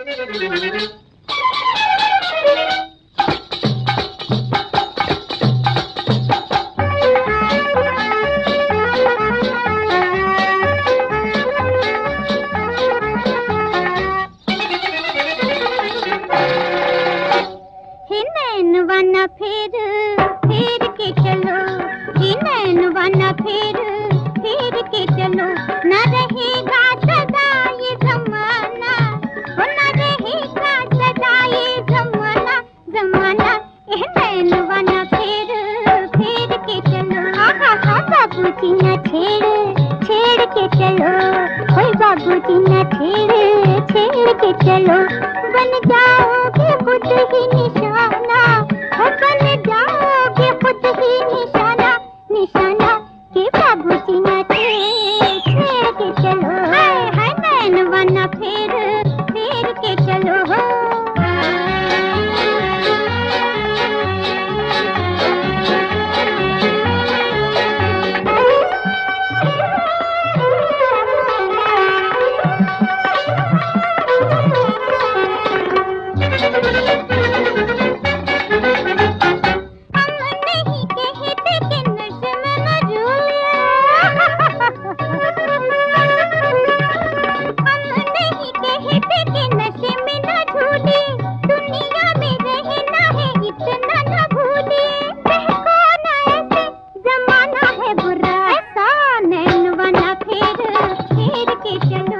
नैनवाना फेर के चलो, जी नैनवाना फेर के चलो, न रहेगा सदा ये जमाना, वो न रहेगा सदा ये जमाना, जमाना नैनवाना फेर के चलो। हाँ बाबूजी न छेड़ के चलो, ओए बाबूजी न छेड़ के चलो, बन जाओगे खुद ही निशाना, बन जाओगे खुद ही निशाना, निशाना के बाबूजी न छेड़ के चलो। हाय नैनवाना फेर के चलो हो।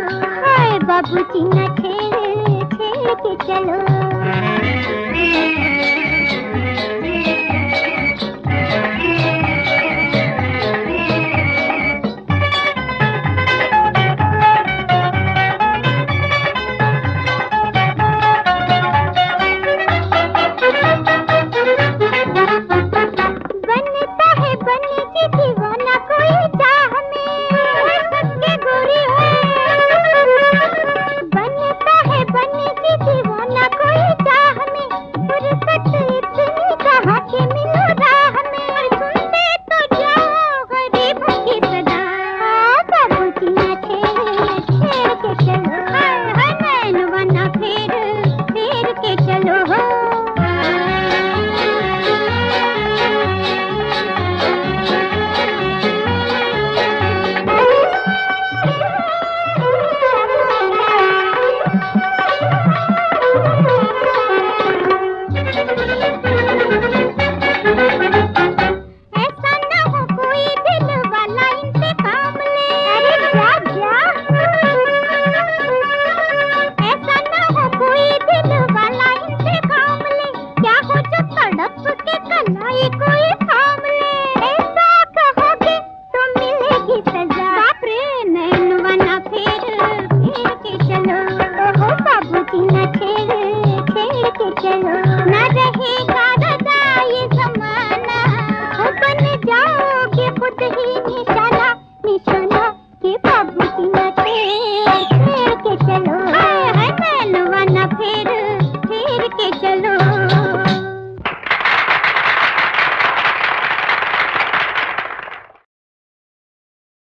बाबूजी न छेड़ के चलो।